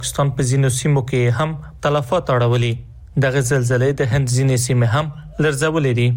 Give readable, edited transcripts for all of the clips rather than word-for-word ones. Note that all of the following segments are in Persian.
پاکستان په ځینو سیمو کې هم تلفات اړولي. دغه زلزلې د هند ځینې سیمې هم لړزولې دي.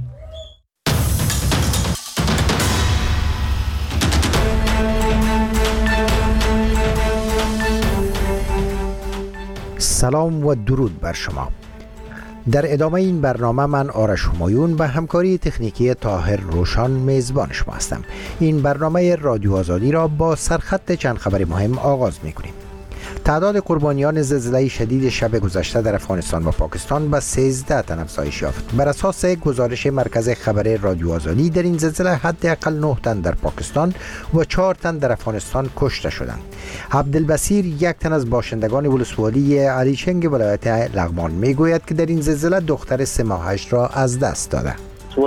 سلام و درود بر شما. در ادامه این برنامه من آرش همایون به همکاری تکنیکی طاهر روشان میزبان شما هستم. این برنامه رادیو آزادی را با سرخط چند خبر مهم آغاز می‌کنیم. تعداد قربانیان زلزله شدید شب گذشته در افغانستان و پاکستان به 13 تن افزایش یافت. بر اساس گزارش مرکز خبر رادیو آزادی در این زلزله حداقل 9 تن در پاکستان و 4 تن در افغانستان کشته شدند. عبدالبصیر، یک تن از باشندگان ولسوالی علیچنگ ولایت لغمان میگوید که در این زلزله دختر 3 ماهش را از دست داده.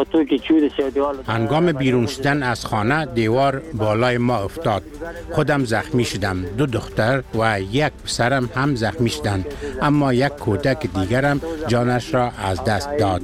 هنگام بیرون شدن از خانه دیوار بالای ما افتاد. خودم زخمی شدم. 2 دختر و 1 پسرم هم زخمی شدند، اما یک کودک دیگرم جانش را از دست داد.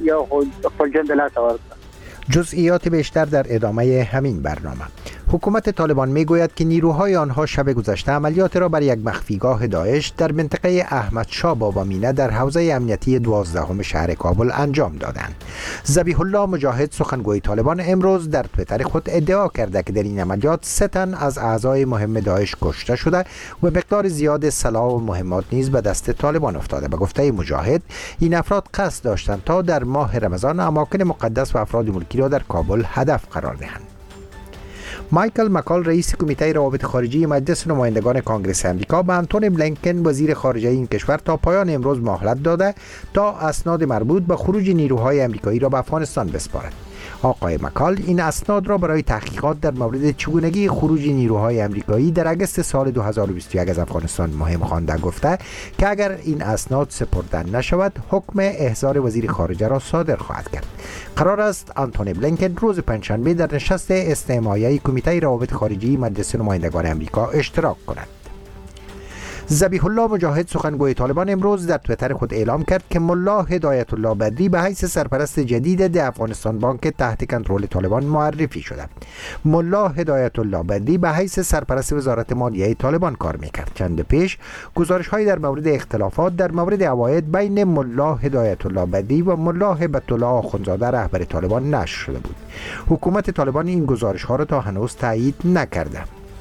جزئیات بیشتر در ادامه همین برنامه. حکومت طالبان میگوید که نیروهای آنها شب گذشته عملیات را بر یک مخفیگاه داعش در منطقه احمد شاه بابا مینه در حوزه امنیتی 12 شهر کابل انجام دادند. ذبیح الله مجاهد، سخنگوی طالبان، امروز در توییتر خود ادعا کرده که در این عملیات 3 تن از اعضای مهم داعش کشته شده و مقدار زیاد سلاح و مهمات نیز به دست طالبان افتاده. به گفته مجاهد، این افراد قصد داشتند تا در ماه رمضان اماکن مقدس و افراد ملکی را در کابل هدف قرار دهند. مایکل مکال، رئیس کمیته روابط خارجی مجلس نمایندگان کانگرس امریکا، به آنتونی بلینکن وزیر خارجه این کشور تا پایان امروز مهلت داده تا اسناد مربوط به خروج نیروهای امریکایی را به افغانستان بسپارد. آقای مکال این اسناد را برای تحقیقات در مورد چگونگی خروج نیروهای امریکایی در اگست سال 2021 از افغانستان مهم خوانده، گفته که اگر این اسناد سپرده نشود حکم احضار وزیر خارجه را صادر خواهد کرد. قرار است آنتونی بلینکن روز پنجشنبه در نشست استماعیه کمیته روابط خارجی مجلس نمایندگان امریکا اشتراک کند. ذبیح الله مجاهد، سخنگوی طالبان، امروز در توییتر خود اعلام کرد که ملا هدایت الله بدری به حیث سرپرست جدید ده افغانستان بانک تحت کنترل طالبان معرفی شده. ملا هدایت الله بدری به حیث سرپرست وزارت مالیه طالبان کار میکرد. چند پیش گزارش‌هایی در مورد اختلافات در مورد عواید بین ملا هدایت الله بدری و ملا هبت الله آخوندزاده رهبر طالبان نشر شده بود. حکومت طالبان این گزارش‌ها را تا هنوز تایید نکرده.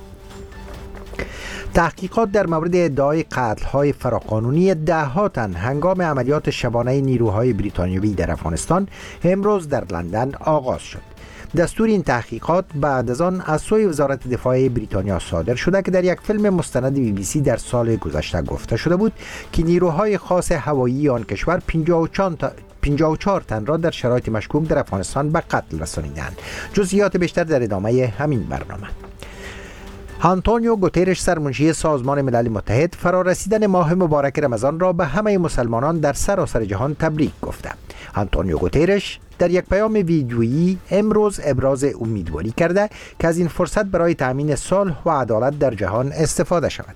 تحقیقات در مورد ادعای قتل‌های فراقانونی 10 تن هنگام عملیات شبانه نیروهای بریتانیایی در افغانستان امروز در لندن آغاز شد. دستور این تحقیقات بعد از آن از سوی وزارت دفاع بریتانیا صادر شده که در یک فیلم مستند BBC در سال گذشته گفته شده بود که نیروهای خاص هوایی آن کشور 54 تن را در شرایط مشکوک در افغانستان به قتل رسانیدند. جزئیات بیشتر در ادامه همین برنامه. آنتونیو گوترش، سرمنشی سازمان ملل متحد، فرارسیدن ماه مبارک رمضان را به همه مسلمانان در سراسر جهان تبریک گفته. آنتونیو گوترش در یک پیام ویدیویی امروز ابراز امیدواری کرده که از این فرصت برای تأمین صلح و عدالت در جهان استفاده شود.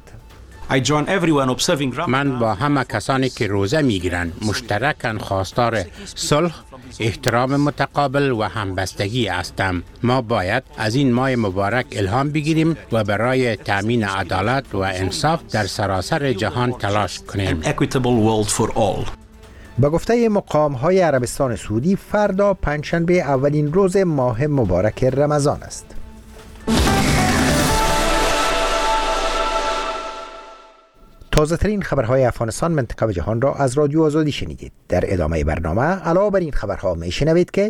من با همه کسانی که روزه میگیرند مشترکاً خواستار صلح، احترام متقابل و همبستگی هستم. ما باید از این ماه مبارک الهام بگیریم و برای تامین عدالت و انصاف در سراسر جهان تلاش کنیم. به گفته مقام‌های عربستان سعودی، فردا پنجشنبه اولین روز ماه مبارک رمضان است. تازه ترین خبرهای افغانستان، منطقه و جهان را از رادیو آزادی شنیدید. در ادامه برنامه علاوه بر این خبرها می شنوید که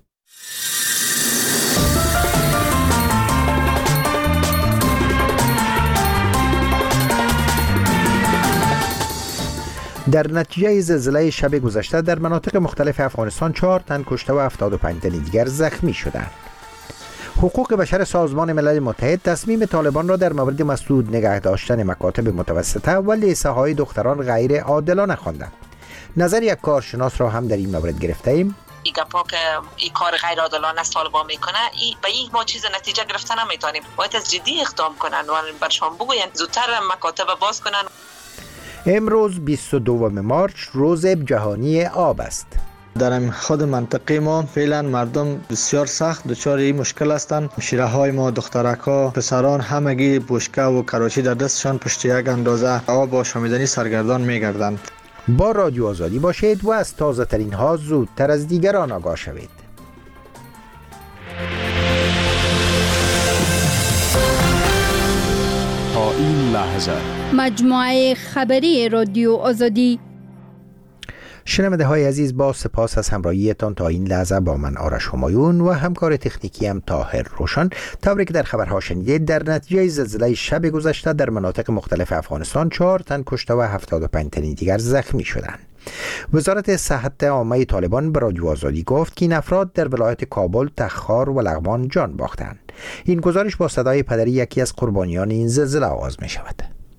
در نتیجه زلزله شب گذشته در مناطق مختلف افغانستان 4 تن کشته و 75 تن دیگر زخمی شدند. حقوق بشر سازمان ملل متحد تصمیم طالبان را در مورد مسدود نگه داشتن مکاتب متوسطه و لیسه های دختران غیر عادلانه خوانده. نظر یک کارشناس را هم در این مورد گرفته ایم. این گپا که این کار غیر عادلانه است طالبان میکنه، به این ما چیز نتیجه گرفتن نمیتونیم. باید از جدی اقدام کنن و برشان بگوین زودتر مکاتب باز کنن. امروز 22 مارس روز جهانی آب است. در خود منطقه ما فعلا مردم بسیار سخت دچار این مشکل هستند. شیره های ما، دخترک ها، پسران همگی بشکه و کراچی در دستشان پشت یک اندازه آب آشامیدنی سرگردان می‌گردند. با رادیو آزادی باشید و از تازه ترین ها زودتر از دیگران آگاه شوید. تا این لحظه مجموعه خبری رادیو آزادی. شنونده های عزیز، با سپاس از همراهیتان تا این لحظه با من آرش همایون و همکار تکنیکی هم طاهر روشن. طوری که در خبرها شنیدید، در نتیجه زلزله شب گذشته در مناطق مختلف افغانستان 4 تن کشته و 75 تن دیگر زخمی شدند. وزارت صحت عامه طالبان به رادیو آزادی گفت که این افراد در ولایت کابل، تخار و لغمان جان باختند. این گزارش با صدای پدری یکی از قربانیان این زلزله آغاز می شود.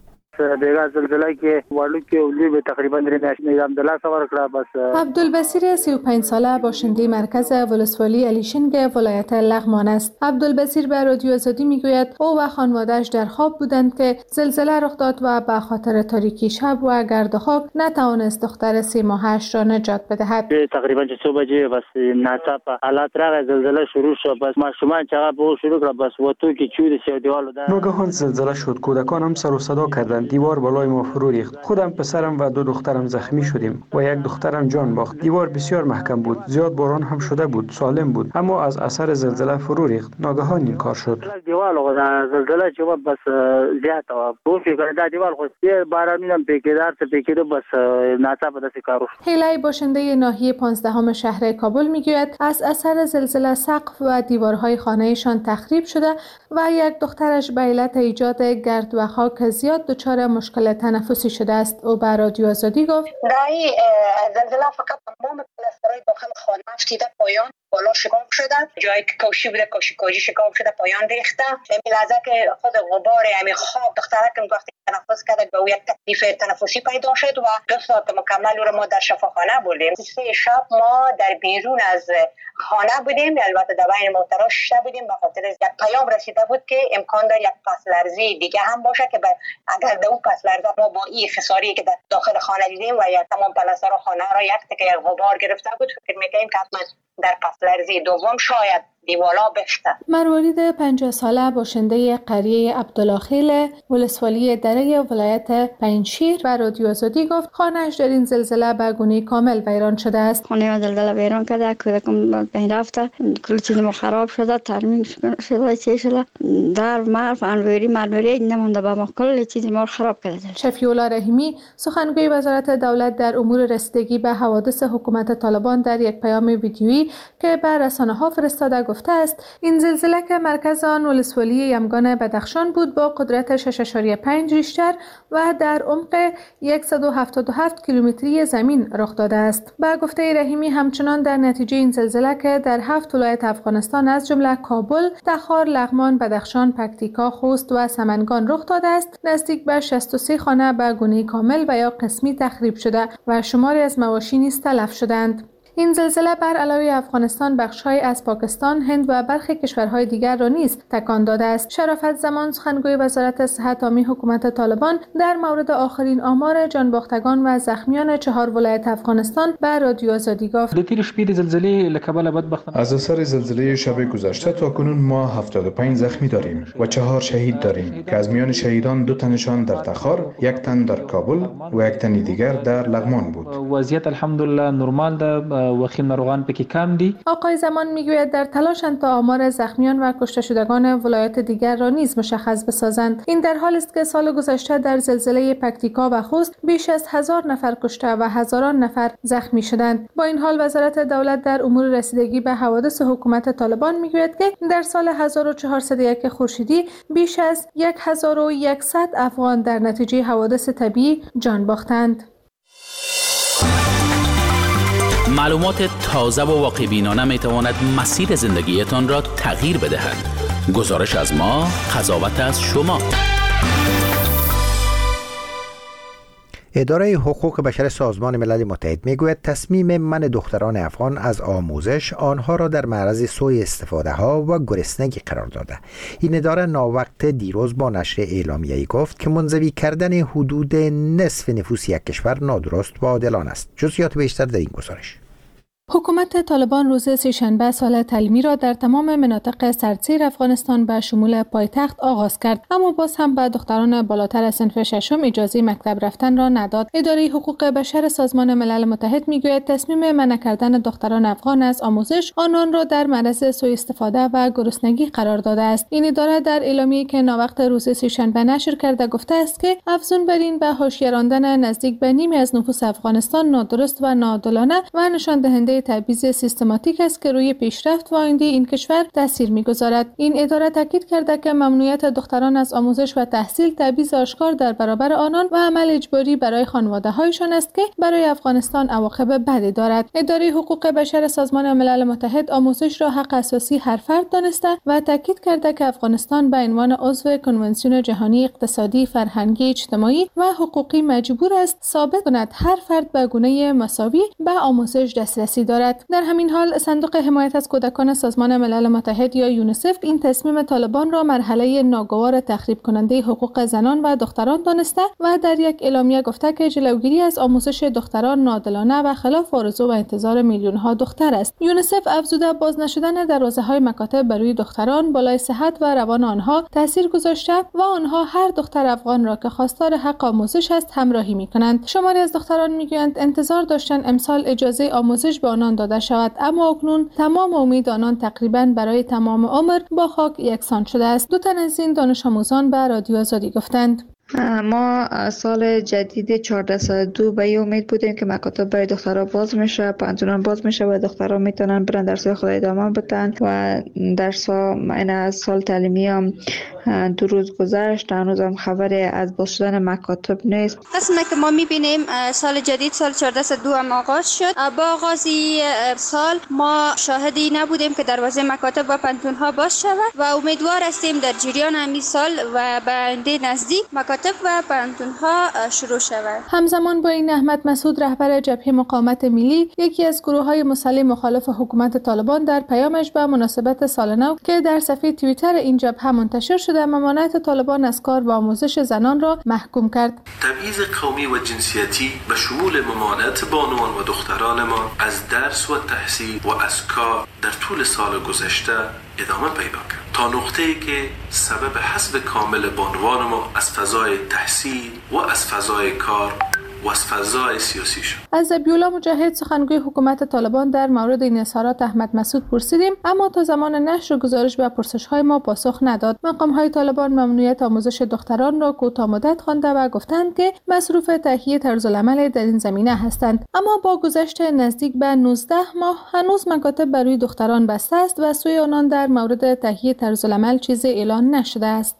دیگه زلزله که والو که اولی به تقریبا عبدالله سوار کرد. بس عبدالبصیر 35 ساله باشنده مرکز ولسوالی علیشنگ ولایت لغمان است. عبدالبصیر به رادیو آزادی میگوید او و خانواده‌اش در خواب بودند که زلزله رخ داد و به خاطر تاریکی شب و گرد و خاک نتوانست دختر 3 ماهش را نجات بدهد. تقریبا 2 بجه بس ناڅاپه حالات را زلزله شروع شد. بس ماشومان چقدر به شروع کرد. بس و تو که چود سی دیوالو ده ناگهان زلزله شد. کودکان هم سر و صدا کردند. دیوار بالای ما فرو ریخت. خودم، پسرم و 2 دخترم زخمی شدیم و یک دخترم جان باخت. دیوار بسیار محکم بود. زیاد باران هم شده بود. سالم بود. اما از اثر زلزله فرو ریخت. ناگهان این کار شد. دیوار زلزله چې بس زیات و بو فکر دا دیوار خو باران هم پیکیدار ته پیکیدو بس ناڅاپه داسې کارو. هیلای باشنده ناحیه 15 شهر کابل میگوید از اثر زلزله سقف و دیوارهای خانه‌شان تخریب شده و یک دخترش به علت ایجاد گرد و خاک زیاد دچار مشکل تنفسی شده است. او به رادیو آزادی گفت دایی زلزله فقط تمام پلاسترهای داخل خانه افتیده پایان بالا شکاف شده. جایی که کوشی بوده کوشی شکاف شده پایان ریخته. همین لحظه که خود غبار همین خواب دخترکم وقتی تنفس کرد به یک تکلیف تنفسی پیدا شد و 2 ساعت مکمل رو ما در شفاخانه بودیم. 3 شب ما در بیرون از خانه بودیم. البته دوای محترم شده بودیم به خاطر یک پیام رسیده بود که امکان داره یک پس لرزه دیگه هم باشه که اگر در اون پس لرزه ما با این خساری که داخل خانه دیدیم و یا تمام پلاستر خانه را یک تکه غبار گرفته بود، فکر می‌کنیم که حتما در پس لرزه دوم شاید دیوالا بخته. مروارید 50 ساله باشنده قریه عبدالله خیل ولسوالی دره ولایت پنجشیر و رادیو آزادی گفت خانه‌اش در این زلزله به گونه کامل ویران شده است. خانه زلزله ویران کرده، کودکم بین رفته، کل چیز ما خراب شده، ترمیم شده، چه شده، در مرف انوری نمونده، به ما کل چیز ما خراب کرده. شفیع الله رحیمی سخنگوی وزارت دولت در امور رسیدگی به حوادث حکومت طالبان در یک پیام ویدیویی که به رسانه‌ها فرستاده گفته است این زلزله که مرکز آن ولسوالی یمگان بدخشان بود با قدرت 6.5 ریشتر و در عمق 177 کیلومتری زمین رخ داده است. با گفته رحیمی همچنان در نتیجه این زلزله که در 7 ولایت افغانستان از جمله کابل، تخار، لغمان، بدخشان، پکتیکا، خوست و سمنگان رخ داده است، نزدیک به 63 خانه به گونه کامل و یا قسمی تخریب شده و شماری از مواشی نیز تلف شدند. این زلزله بر علاوه افغانستان بخش‌های از پاکستان، هند و برخی کشورهای دیگر را نیز تکان داده است. شرافت زمان سخنگوی وزارت صحت عامه حکومت طالبان در مورد آخرین آمار جانباختگان و زخمیان 4 ولایت افغانستان به رادیو آزادی گفت: از اثر زلزله شب گذشته تا کنون ما 75 زخمی داریم و 4 شهید داریم که از میان شهیدان 2 تنشان در تخار، 1 تن در کابل و 1 تن دیگر در لغمان بود. وضعیت الحمدلله نرمال ده و خیم ناروغان پکی کم دی. آقای زمان میگوید در تلاشند تا آمار زخمیان و کشته شدگان ولایات دیگر را نیز مشخص بسازند. این در حالی است که سال گذشته در زلزله پکتیکا و خوست بیش از 1000 نفر کشته و هزاران نفر زخمی شدند. با این حال وزارت دولت در امور رسیدگی به حوادث حکومت طالبان میگوید که در سال 1401 خورشیدی بیش از 1100 افغان در نتیجه حوادث طبیعی جان باختند. معلومات تازه و واقع بینانه می تواند مسیر زندگیتان را تغییر بدهد. گزارش از ما، قضاوت از شما. اداره حقوق بشر سازمان ملل متحد میگوید تصمیم منع دختران افغان از آموزش آنها را در معرض سوء استفاده ها و گرسنگی قرار داده. این اداره ناوقت دیروز با نشر اعلامیه‌ای گفت که منزوی کردن حدود نصف نفوس یک کشور نادرست و عادلانه است. جزئیات بیشتر در این گزارش. حکومت طالبان روز سه‌شنبه سال تعلیمی را در تمام مناطق سردسیر افغانستان به شمول پایتخت آغاز کرد، اما باز هم به دختران بالاتر از صنف ششم اجازه مکتب رفتن را نداد. اداره حقوق بشر سازمان ملل متحد میگوید تصمیم منع کردن دختران افغان از آموزش آنان را در معرض سوء استفاده و گرسنگی قرار داده است. این اداره در اعلامیه‌ای که ناوقت روز سه‌شنبه نشر کرده گفته است که افزون بر این به حاشیه راندن نزدیک به نیمی از نفوس افغانستان نادرست و ناعادلانه و نشان دهنده تبعیض سیستماتیک است که روی پیشرفت و آینده این کشور تاثیر می‌گذارد. این اداره تاکید کرده که ممنوعیت دختران از آموزش و تحصیل تبعیض آشکار در برابر آنان و عمل اجباری برای خانواده‌هایشان است که برای افغانستان عواقب بدی دارد. اداره حقوق بشر سازمان ملل متحد آموزش را حق اساسی هر فرد دانسته و تاکید کرده که افغانستان به عنوان عضو کنونسیون جهانی اقتصادی، فرهنگی، اجتماعی و حقوقی مجبور است ثابت کند هر فرد به گونه مساوی به آموزش دسترسی دارد. در همین حال صندوق حمایت از کودکان سازمان ملل متحد یا یونیسف این تصمیم طالبان را مرحله ناگوار تخریب کننده حقوق زنان و دختران دانسته و در یک اعلامیه گفته که جلوگیری از آموزش دختران ناعادلانه و خلاف آرزو و انتظار میلیون‌ها دختر است. یونیسف افزوده باز نشدن دروازه‌های مکاتب برای دختران بالای صحت و روان آنها تاثیر گذاشته و آنها هر دختر افغان را که خواستار حق آموزش است همراهی می‌کنند. شماری از دختران می‌گویند انتظار داشتند امسال اجازه آموزش به آنان داده شود، اما اکنون تمام امید آنان تقریباً برای تمام عمر با خاک یکسان شده است. دو تن از این دانش آموزان به رادیو آزادی گفتند ما سال جدید 1402 به امید بودیم که مکاتب برای دخترها باز میشه، پانتونان باز میشه و دخترها میتونن برن درس‌های خود ادامه بدن و درس‌ها این سال تعلیمی هم 2 روز گذشت، هنوز هم خبری از باز شدن مکاتب نیست. قسمه که ما میبینیم سال جدید سال 1402 هم آغاز شد. با آغازی سال ما شاهدی نبودیم که دروازه مکاتب و پانتون‌ها باز شود و امیدوار هستیم در جریان همین سال و به آینده نزدیک مکاتب و پانتون‌ها شروع شود. همزمان با این احمد مسعود رهبر جبهه مقاومت ملی، یکی از گروه‌های مسلح مخالف حکومت طالبان، در پیامش به مناسبت سال نو که در صفحه توییتر این جبهه منتشر شده ممانعت طالبان از کار و آموزش زنان را محکوم کرد. تبعیض قومی و جنسیتی به شمول ممانعت بانوان و دختران ما از درس و تحصیل و از کار در طول سال گذشته ادامه پیدا کرد تا نقطه‌ای که سبب حذف کامل بانوان ما از فضای تحصیل و از فضای کار و از فضای سیاسی شد. از ذبیح‌الله مجاهد سخنگوی حکومت طالبان در مورد این اظهارات احمد مسعود پرسیدیم، اما تا زمان نشر گزارش به پرسش‌های ما پاسخ نداد. مقام‌های طالبان ممنوعیت آموزش دختران را کوتاه مدت خوانده و گفتند که مصروف تهیه طرزالعمل در این زمینه هستند. اما با گذشت نزدیک به 19 ماه هنوز مکاتب برای دختران بسته است و سوی آنان در مورد تهیه طرزالعمل چیزی اعلان نشده است.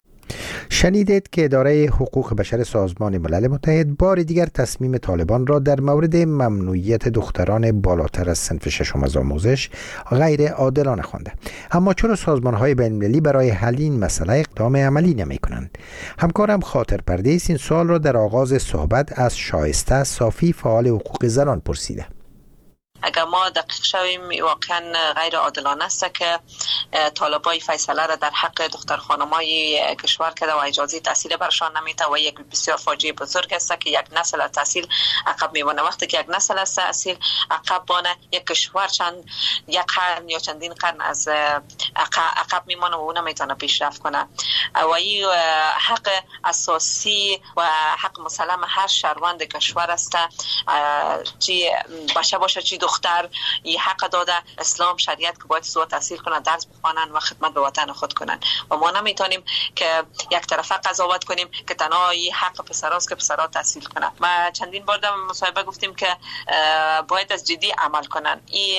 شنیدید که اداره حقوق بشر سازمان ملل متحد بار دیگر تصمیم طالبان را در مورد ممنوعیت دختران بالاتر از صنف ششم از آموزش غیر عادلانه خوانده. اما چرا سازمان‌های بین‌المللی برای حل این مسئله اقدام عملی نمی‌کنند؟ همکارم خاطر پردیس این سوال را در آغاز صحبت از شایسته صافی فعال حقوق زنان پرسیده. اگر ما دقیق شویم واقعا غیر عادلانه است که طالبای فیصله را در حق دختر خانمای کشور کرده و اجازه تحصیل برشان نمیده و یک بسیار فاجعه بزرگ است که یک نسل از تحصیل عقب میمونه. وقتی که یک نسل از تحصیل عقب مانه، یک کشور یک قرن یا چندین قرن از عقب میمونه و اون نمیتونه پیشرفت کنه و این حق اساسی و حق مسلم هر شهروند کشور است، چی بچه باشه چی دختر، این حق داده اسلام شریعت که باید زود تحصیل کنن، درس بخوانن و خدمت به وطن خود کنن و ما نمیتونیم که یک طرفه قضاوت کنیم که تنها این حق پسراست که پسرا تحصیل کنن. ما چندین بار در مصاحبه گفتیم که باید از جدی عمل کنن. این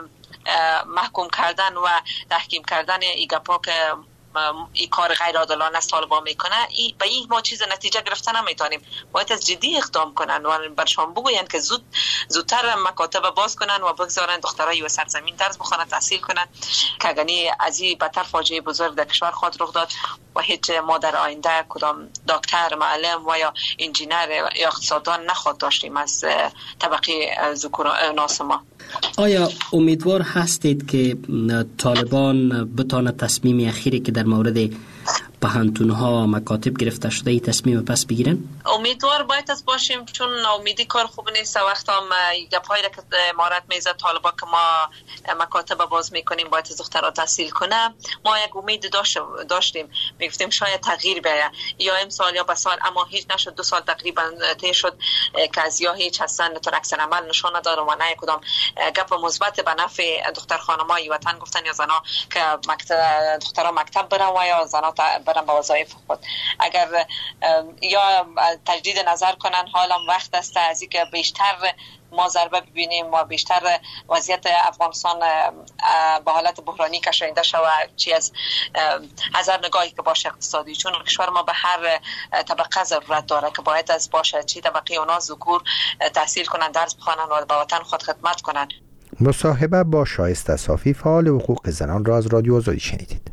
محکوم کردن و تحکیم کردن این گپا که این کار غیر عادلانه است طالبان میکنه، به این ما چیز نتیجه گرفتن نمیتونیم. باید از جدی اقدام کنن و برشان بگوین که زودتر مکاتب باز کنن و بگذارن دخترای و سرزمین درس بخونن، تحصیل کنن که اگرنی از این بدتر فاجعه بزرگ در کشور خود رخ داد و هیچ ما در آینده کدام دکتر، معلم و یا انجینر یا اقتصاددان نخواد داشتیم از طبقه ذکورناس ما. آیا امیدوار هستید که طالبان بتانه تصمیم اخیری که در مورد پهانتون‌ها و مکاتب گرفته شده این تصمیم پس بگیرن؟ امیدوار باید از باشیم، چون امیدی کار خوب نیست. وقتی هم گپ‌هایی که امارت میزه طالبا که ما مکاتب باز میکنیم باید از دخترها تحصیل کنه، ما یک امید داشتیم، میگفتیم شاید تغییر بیاید یا امسال یا بسال، اما هیچ نشد. 2 سال تقریبا طی شد که از یا هیچ هستن تا عکس عمل نشون نداره و نه کدام گپ مثبت به نفع دختر خانمای وطن گفتن یا زنا که دخترها مکتب برن و یا زنا برن به وظایف خود. اگر یا تجدید نظر کنن، حالا وقت است از اینکه بیشتر ما ضربه ببینیم و بیشتر وضعیت افغانستان به حالت بحرانی کشانده شود، چی از هزار نگاهی که باشه اقتصادی، چون کشور ما به هر طبقه ضرورت داره که باید از باشه چی طبقه اونا ذکور تحصیل کنن، درس بخوانن و به وطن خود خدمت کنن. مصاحبه با شایسته صافی فعال حقوق زنان را از رادیو آزادی شنیدید.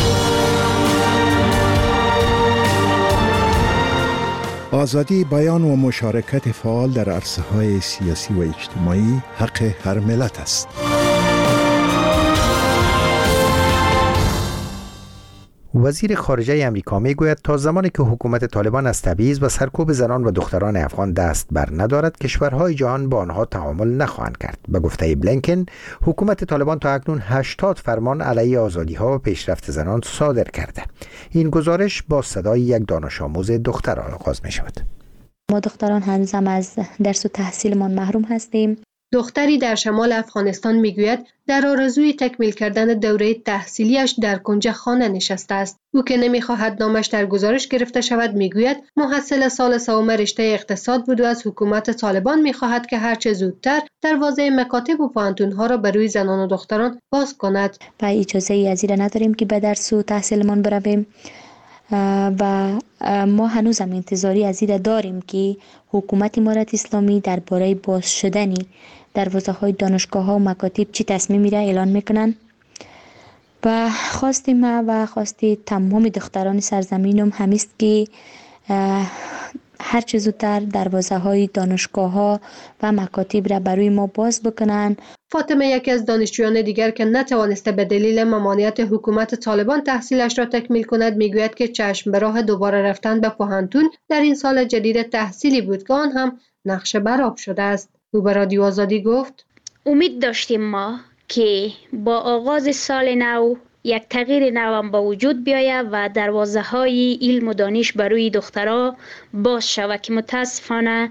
آزادی بیان و مشارکت فعال در عرصه‌های سیاسی و اجتماعی حق هر ملت است. وزیر خارجه امریکا میگوید تا زمانی که حکومت طالبان از تبعیض و سرکوب زنان و دختران افغان دست بر ندارد، کشورهای جهان با آنها تعامل نخواهند کرد. به گفته بلینکن، حکومت طالبان تا اکنون 80 فرمان علیه آزادی‌ها و پیشرفت زنان صادر کرده. این گزارش با صدای یک دانش آموز دختر آغاز می شود. ما دختران هنوزم از درس و تحصیلمان محروم هستیم. دختری در شمال افغانستان میگوید در آرزوی تکمیل کردن دوره تحصیلیش در کنج خانه نشسته است. او که نمیخواهد نامش در گزارش گرفته شود میگوید محصل سال سوم رشته اقتصاد بود و از حکومت طالبان میخواهد که هرچه زودتر دروازه مکاتب و پانتونها را بروی زنان و دختران باز کند. و اجازه از این نداریم که به درس و تحصیلمان برویم و ما هنوزم انتظاری از این داریم که حکومت امارت اسلامی درباره باز شدن دروازه‌های دانشگاه‌ها و مکاتب چی تصمیمی را اعلان میکنن. و خواست ما و خواست تمام دختران سرزمینم همیست که هر چه زودتر دروازه‌های دانشگاه‌ها و مکاتب را برای ما باز بکنن. فاطمه یکی از دانشجویان دیگر که نتوانسته به دلیل ممانعت حکومت طالبان تحصیلش را تکمیل کند میگوید که چشم به راه دوباره رفتن به پوهنتون در این سال جدید تحصیلی بود که آن هم نقش برآب شده است. او به رادیو آزادی گفت: امید داشتیم ما که با آغاز سال نو یک تغییر نو به وجود بیاید و دروازه های علم و دانش برای دخترها باز شود که متاسفانه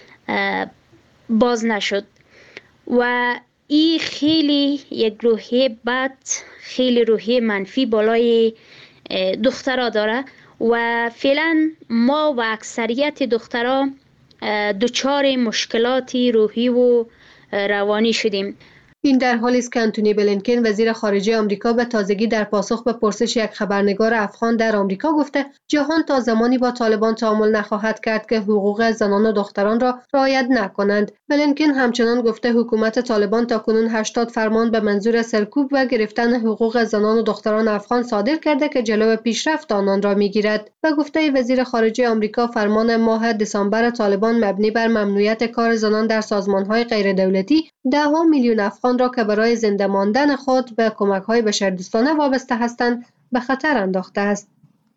باز نشد و این خیلی یک روحیه بد، خیلی روحیه منفی بالای دخترها داره و فعلا ما و اکثریت دخترها دچار مشکلاتی روحی و روانی شدیم. این در حالی است که آنتونی بلینکن وزیر خارجه آمریکا به تازگی در پاسخ به پرسش یک خبرنگار افغان در آمریکا گفته جهان تا زمانی با طالبان تعامل نخواهد کرد که حقوق زنان و دختران را رعایت نکنند. بلینکن همچنان گفته حکومت طالبان تاکنون 80 فرمان به منظور سرکوب و گرفتن حقوق زنان و دختران افغان صادر کرده که جلو پیشرفت آنان را میگیرد. و گفته وزیر خارجه آمریکا فرمان ماه دسامبر طالبان مبنی بر ممنوعیت کار زنان در سازمان‌های غیردولتی 10 میلیون افغان را که برای زنده ماندن خود به کمک‌های بشردوستانه وابسته هستند به خطر انداخته است.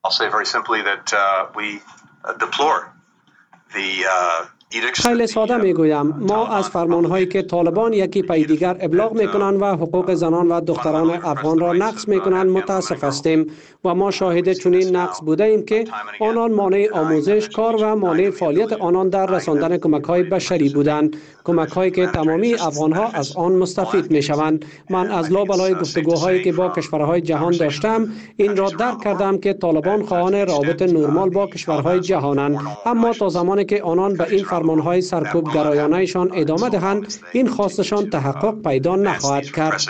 خیلی ساده میگویم ما از فرمانهایی که طالبان یکی پی دیگر ابلاغ میکنند و حقوق زنان و دختران افغان را نقض میکنند متاسف هستیم و ما شاهد چنین نقض بوده ایم که آنان مانع آموزش، کار و مانع فعالیت آنان در رساندن کمک‌های بشری بودند، کمک‌هایی که تمامی افغان‌ها از آن مستفید میشوند. من از لابلای گفتگوهایی که با کشورهای جهان داشتم این را درک کردم که طالبان خواهان روابط نرمال با کشورهای جهانند، اما تا زمانی که آنان به این فرمانهای سرکوب گرایانه‌شان ادامه دهند این خواستشان تحقق پیدا نخواهد کرد.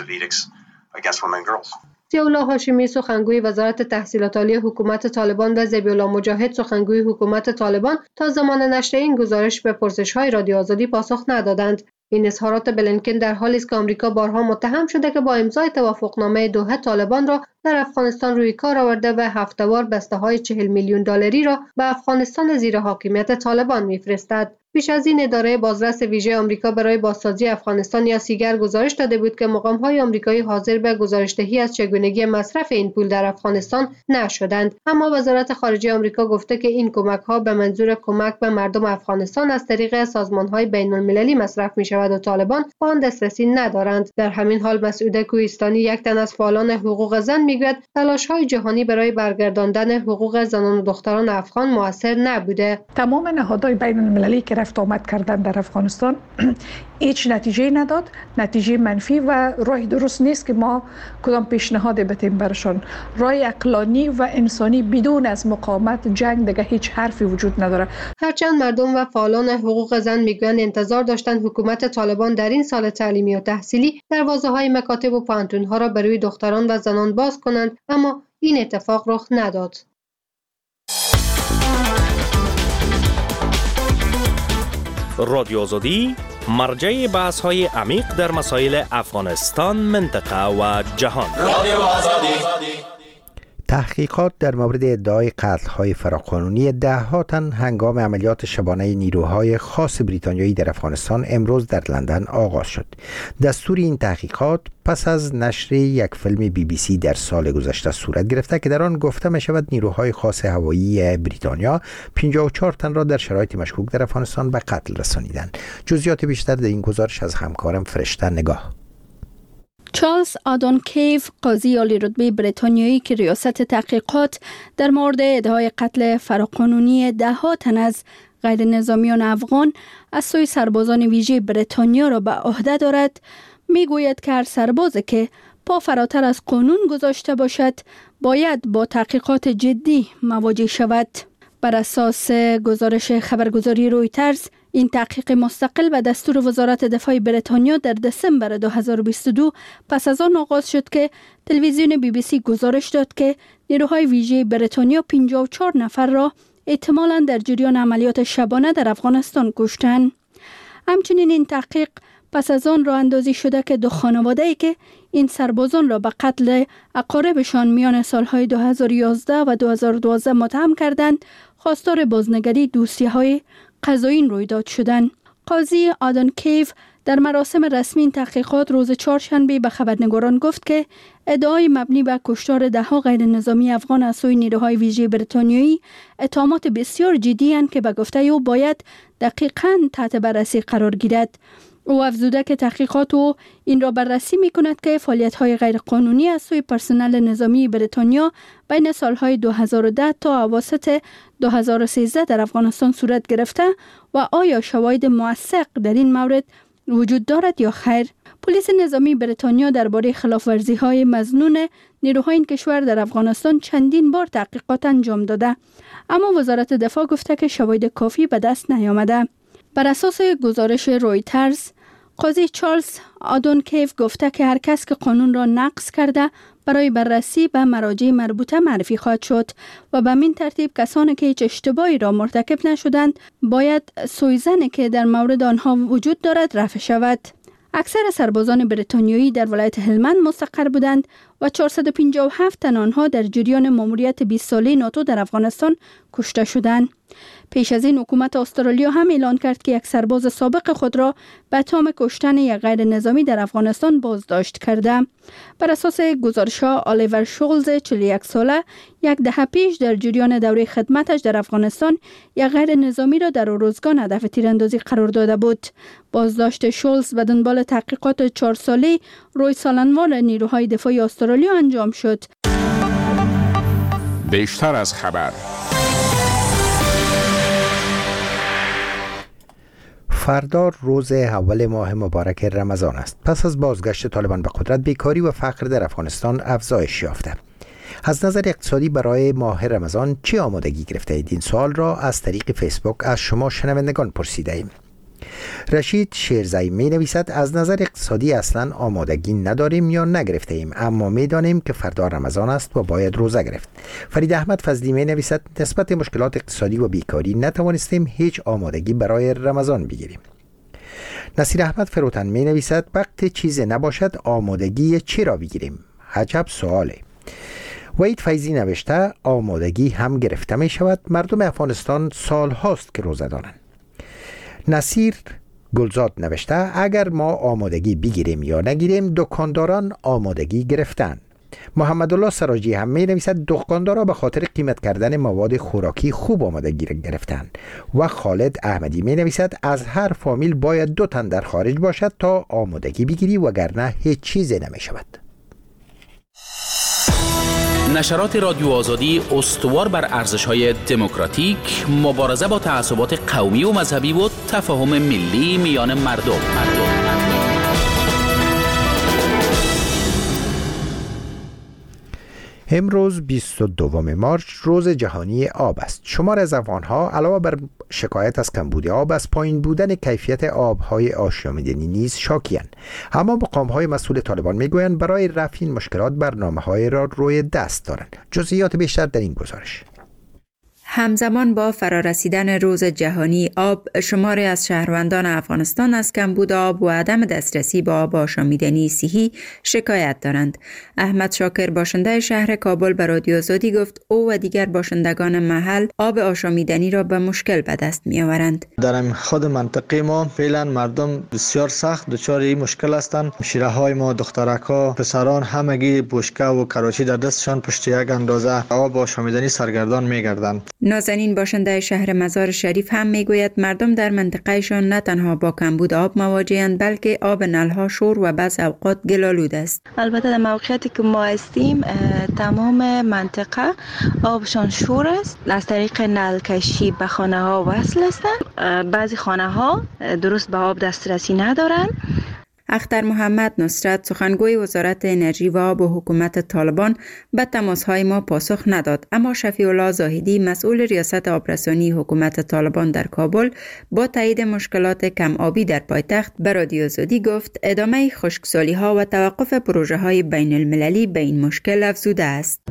ضیاءالله هاشمی سخنگوی وزارت تحصیلات عالی حکومت طالبان و ذبیح‌الله مجاهد سخنگوی حکومت طالبان تا زمان نشر این گزارش به پرسش‌های رادیو آزادی پاسخ ندادند. این اظهارات بلینکن در حالی است که آمریکا بارها متهم شده که با امضای توافقنامه دوحه طالبان را در افغانستان روی کار آورده و هفته‌وار بسته‌های $40 میلیون را به افغانستان زیر حاکمیت طالبان می‌فرستد. پیش از این اداره بازرس ویژه آمریکا برای بازسازی افغانستان یا سیگر گزارش داده بود که مقام‌های آمریکایی حاضر به گزارش‌دهی از چگونگی مصرف این پول در افغانستان نشدند. اما وزارت خارجه آمریکا گفته که این کمک‌ها به منظور کمک به مردم افغانستان از طریق سازمان‌های بین‌المللی مصرف می‌شود و طالبان به آن دسترسی ندارند. در همین حال مسعوده کوهستانی، یک تن از فعالان حقوق زن، میگوید تلاش‌های جهانی برای برگرداندن حقوق زنان و دختران افغان موثر نبوده. تمام نهادهای بین‌المللی که رفت آمد کردن در افغانستان هیچ نتیجه نداد، نتیجه منفی و راه درست نیست که ما کدام پیشنهاد بدیم برشان. راه عقلانی و انسانی بدون از مقاومت، جنگ، دیگه هیچ حرفی وجود نداره. هرچند مردم و فعالان حقوق زن میگویند انتظار داشتند حکومت طالبان در این سال تعلیمی و تحصیلی دروازه‌های مکاتب و پانتون‌ها را برای دختران و زنان باز کنند، اما این اتفاق رخ نداد. رادیو آزادی مرجع بحث‌های عمیق در مسائل افغانستان، منطقه و جهان. رادیو آزادی. تحقیقات در مورد ادعای قتل‌های فراقانونی ده‌ها تن هنگام عملیات شبانه نیروهای خاص بریتانیایی در افغانستان امروز در لندن آغاز شد. دستور این تحقیقات پس از نشر یک فیلم BBC در سال گذشته صورت گرفته که در آن گفته می شود نیروهای خاص هوایی بریتانیا 54 تن را در شرایط مشکوک در افغانستان به قتل رسانیدند. جزئیات بیشتر در این گزارش از همکارم فرشته نگاه. چارلز آدون کیف، قاضی عالی رتبه بریتانیایی که ریاست تحقیقات در مورد ادعای قتل فراقانونی ده‌ها تن از غیر نظامیان افغان از سوی سربازان ویژه بریتانیا را به عهده دارد، میگوید که هر سربازی که پا فراتر از قانون گذاشته باشد باید با تحقیقات جدی مواجه شود. بر اساس گزارش خبرگزاری رویترز، این تحقیق مستقل به دستور وزارت دفاع بریتانیا در دسامبر 2022 پس از آن آغاز شد که تلویزیون BBC گزارش داد که نیروهای ویژه بریتانیا 54 نفر را احتمالاً در جریان عملیات شبانه در افغانستان کشتند. همچنین این تحقیق پس از آن راه اندازی شده که دو خانواده‌ای که این سربازان را به قتل اقاربشان میان سالهای 2011 و 2012 متهم کردند، خواستار بازنگری دوسیه‌های قضایی رویداد شدند. قاضی آدون کیف در مراسم رسمی این تحقیقات روز چهارشنبه به خبرنگاران گفت که ادعای مبنی بر کشتار ده‌ها غیر نظامی افغان از سوی نیروهای ویژه بریتانیایی اتهامات بسیار جدی اند که به گفته او باید دقیقاً تحت بررسی قرار گیرد. او افزوده که تحقیقات او این را بررسی می کند که فعالیت‌های غیرقانونی از سوی پرسنل نظامی بریتانیا بین سالهای 2010 تا اواسط 2013 در افغانستان صورت گرفته و آیا شواهد موثق در این مورد وجود دارد یا خیر. پلیس نظامی بریتانیا درباره خلاف‌ورزی‌های مظنون نیروهای این کشور در افغانستان چندین بار تحقیقات انجام داده، اما وزارت دفاع گفته که شواهد کافی به دست نیامده. بر اساس گزارش رویترز، قاضی چارلز آدون کیف گفته که هر کس که قانون را نقض کرده برای بررسی به مراجع مربوطه معرفی خواهد شد و به این ترتیب کسانی که هیچ اشتباهی را مرتکب نشدند باید سویزنی که در مورد آنها وجود دارد رفع شود. اکثر سربازان بریتانیایی در ولایت هلمند مستقر بودند و 457 تن آنها در جریان ماموریت 20 ساله ناتو در افغانستان کشته شدند. پیش از این حکومت استرالیا هم اعلان کرد که یک سرباز سابق خود را به اتهام کشتن یک غیر نظامی در افغانستان بازداشت کرده. بر اساس گزارش‌ها، آلیور شولز 41 ساله یک دهه پیش در جریان دوره خدمتش در افغانستان یک غیر نظامی را در اروزگان هدف تیراندازی قرار داده بود. بازداشت شولز به دنبال تحقیقات 4 ساله روی سالنوال نیروهای دفاعی استرالیا انجام شد. بیشتر از خبر. فردا روز اول ماه مبارک رمضان است. پس از بازگشت طالبان به قدرت، بیکاری و فقر در افغانستان افزایش یافته. از نظر اقتصادی برای ماه رمضان چه آمادگی گرفته اید؟ این سوال را از طریق فیسبوک از شما شنوندگان پرسیده ایم. رشید شیرزایی می نویسد از نظر اقتصادی اصلا آمادگی نداریم یا نگرفته ایم، اما می دانیم که فردا رمضان است و باید روزه گرفت. فرید احمد فضلی می نویسد نسبت مشکلات اقتصادی و بیکاری نتوانستیم هیچ آمادگی برای رمضان بگیریم. نصیر احمد فروتن می نویسد وقتی چیز نباشد آمادگی چی را بگیریم؟ عجب سواله. وحید فیضی نوشته آمادگی هم گرفته می شود، مردم افغانستان سال هاست که روزه دارند. نصیر گلزاد نوشته اگر ما آمادگی بگیریم یا نگیریم دکانداران آمادگی گرفتن. محمد الله سراجی هم می نویسد دکاندارا به خاطر قیمت کردن مواد خوراکی خوب آمادگی گرفتن. و خالد احمدی می نویسد از هر فامیل باید 2 تن در خارج باشد تا آمادگی بگیری وگرنه هیچ چیزی نمی شود. نشرات رادیو آزادی استوار بر ارزش‌های دموکراتیک، مبارزه با تعصبات قومی و مذهبی و تفاهم ملی میان مردم. امروز 22 مارس روز جهانی آب است. شمار از افغان‌ها علاوه بر شکایت از کمبود آب از پایین بودن کیفیت آب‌های آشامیدنی نیز شاکی‌اند. اما مقام‌های مسئول طالبان می‌گویند برای رفع این مشکلات برنامه‌های را روی دست دارند. جزئیات بیشتر در این گزارش. همزمان با فرارسیدن روز جهانی آب، شماری از شهروندان افغانستان از کمبود آب و عدم دسترسی به آب آشامیدنی صحی شکایت دارند. احمد شاکر باشنده شهر کابل به رادیو آزادی گفت او و دیگر باشندگان محل آب آشامیدنی را به مشکل به دست می آورند. در خود منطقه ما فعلا مردم بسیار سخت دچار این مشکل هستند. شیره های ما، دخترکا، پسران همگی بشکه و کراچی در دستشان پشت یک اندازه آب آشامیدنی سرگردان می گردند. نازنین باشنده شهر مزار شریف هم میگوید مردم در منطقهشان نه تنها با کمبود آب مواجه‌اند بلکه آب نلها شور و بعض اوقات گل‌آلود است. البته در موقعیتی که ما هستیم تمام منطقه آبشان شور است. از طریق نل کشی به خانه ها وصل هستند. بعضی خانه ها درست به آب دسترسی ندارند. اختر محمد نصرت سخنگوی وزارت انرژی و آب و حکومت طالبان به تماس‌های ما پاسخ نداد، اما شفیع الله زاهدی مسئول ریاست آبرسانی حکومت طالبان در کابل با تایید مشکلات کم آبی در پایتخت به رادیو آزادی گفت ادامه خشکسالی‌ها و توقف پروژه‌های بین المللی به این مشکل افزوده است.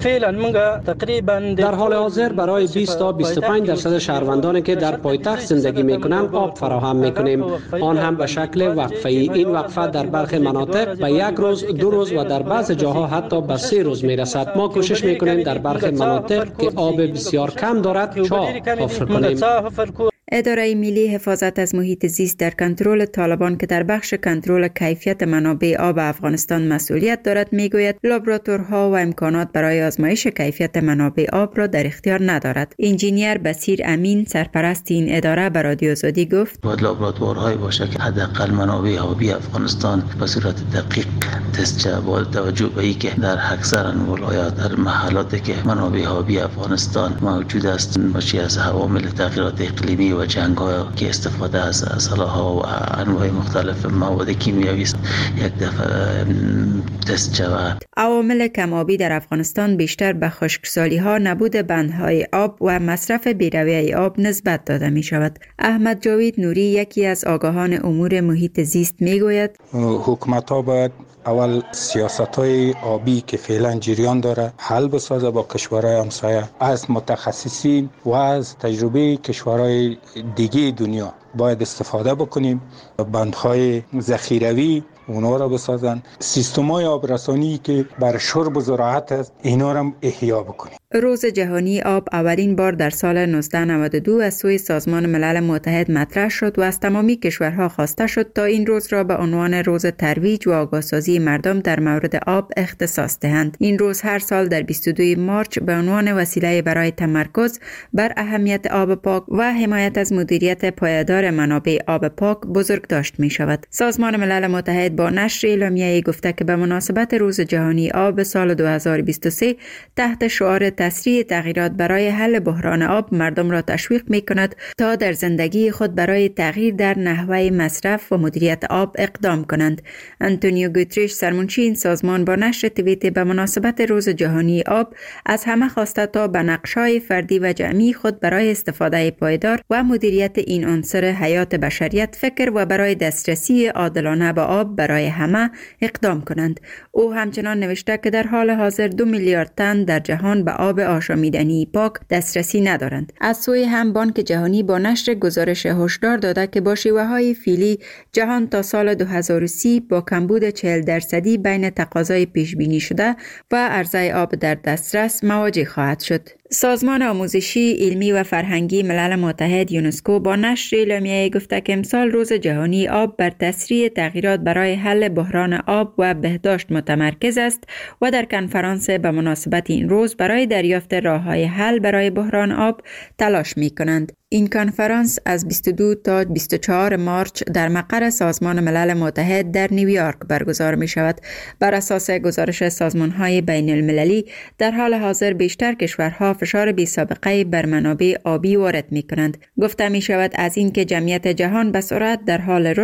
در حال حاضر برای 20 تا 25% شهروندانی که در پایتخت زندگی می‌کنند آب فراهم می‌کنیم، آن هم به شکل وقفه‌ای. این وقفه در برخی مناطق به 1 روز، 2 روز و در بعض جاها حتی به 3 روز میرسد. ما کوشش میکنیم در برخی مناطق که آب بسیار کم دارد چاه حفر کنیم. اداره ملی حفاظت از محیط زیست در کنترل طالبان که در بخش کنترل کیفیت منابع آب افغانستان مسئولیت دارد میگوید لابراتورها و امکانات برای آزمایش کیفیت منابع آب را در اختیار ندارد. انجینیر بصیر امین سرپرست این اداره به رادیو آزادی گفت باید لابراتوارهایی باشه که حداقل منابع آبی افغانستان به صورت دقیق تست شود، با توجه به اینکه در اکثر ولایات در محلاتی که منابع آبی افغانستان موجود است باشی از عوامل تغییرات اقلیمی و جنگ‌ها که استفاده از اسلحه‌ها و انواع مختلف مواد کیمیایی است یک دفعه تست شود. عوامل کم‌آبی در افغانستان بیشتر به خشکسالی‌ها، نبود بندهای آب و مصرف بی‌رویه آب نسبت داده می‌شود. احمد جاوید نوری یکی از آگاهان امور محیط زیست می‌گوید حکومت‌ها باید اول سیاست‌های آبی که فعلا جریان داره حل بسازه با کشورهای همسایه، از متخصصین و از تجربه کشورهای دیگه دنیا باید استفاده بکنیم. بندهای ذخیروی اونا را بسازن، سیستم‌های آبرسانی که بر شرب و زراعت است اینا را احیا بکنیم. روز جهانی آب اولین بار در سال 1992 از سوی سازمان ملل متحد مطرح شد و از تمامی کشورها خواسته شد تا این روز را به عنوان روز ترویج و آگاهسازی مردم در مورد آب اختصاص دهند. این روز هر سال در 22 مارس به عنوان وسیله برای تمرکز بر اهمیت آب پاک و حمایت از مدیریت پایدار منابع آب پاک بزرگداشت می شود. سازمان ملل متحد با نشر اعلامیه‌ای گفته که به مناسبت روز جهانی آب سال 2023 تحت شعار تسریع تغییرات برای حل بحران آب مردم را تشویق می کند تا در زندگی خود برای تغییر در نحوه مصرف و مدیریت آب اقدام کنند. آنتونیو گوتریش سرمنشی این سازمان با نشر توییت به مناسبت روز جهانی آب از همه خواسته تا به نقش‌های فردی و جمعی خود برای استفاده پایدار و مدیریت این عنصر حیات بشریت فکر و برای دسترسی عادلانه به آب برای همه اقدام کنند. او همچنان نوشته که در حال حاضر 2 میلیارد تن در جهان به آب آشامیدنی پاک دسترسی ندارند. از سوی هم بانک جهانی با نشر گزارش هشدار داده که با شیوه‌های فعلی جهان تا سال 2030 با کمبود 40% بین تقاضای پیش بینی شده و عرضه آب در دسترس مواجه خواهد شد. سازمان آموزشی، علمی و فرهنگی ملل متحد یونسکو با نشر اعلامیه گفته که امسال روز جهانی آب بر تسریع تغییرات برای حل بحران آب و بهداشت متمرکز است و در کنفرانس به مناسبت این روز برای دریافت راه‌های حل برای بحران آب تلاش می‌کنند. این کنفرانس از 22 تا 24 مارچ در مقر سازمان ملل متحد در نیویورک برگزار می شود. بر اساس گزارش سازمان‌های بین المللی در حال حاضر بیشتر کشورها فشار بی سابقه بر منابع آبی وارد می کنند. گفته می شود از این که جمعیت جهان به سرعت در حال